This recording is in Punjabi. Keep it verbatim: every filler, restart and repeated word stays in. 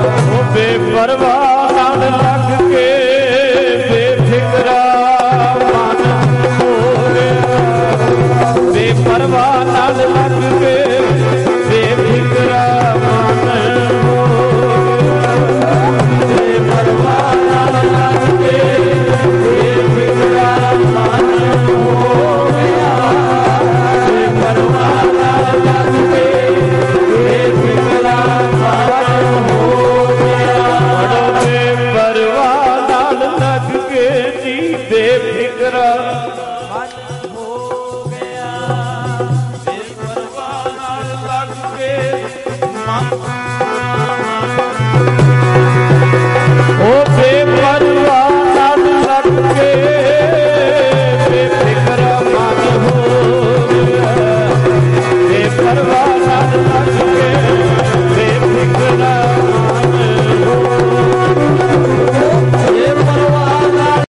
ਬੇਪਰਵਾਹ ਨਾਲ ਲੱਗ ਕੇ ਬੇਫਿਕਰਾ ਮਨ ਹੋ ਗਿਆ। ਬੇਪਰਵਾਹ ਨਾਲ ਲੱਗ ਕੇ ਬੇਫਿਕਰਾ ਮਨ ਹੋ ਗਿਆ। ਬੇਪਰਵਾਹ ਨਾਲ ਲੱਗ ਕੇ ਬੇਫਿਕਰਾ ਮਨ ਹੋ ਗਿਆ। ਬੇਪਰਵਾਹ ਨਾਲ ਲੱਗ ਕੇ ਬੇਫਿਕਰਾ ਮਨ ਹੋ ਗਿਆ। ਬੇਪਰਵਾਹ ਨਾਲ ਲੱਗ ਕੇ ਜੀ ਬੇਫਿਕਰਾ ਮਨ ਹੋ ਗਿਆ। ਬੇਪਰਵਾਹ ਨਾਲ ਲੱਗ ਕੇ ਮਨ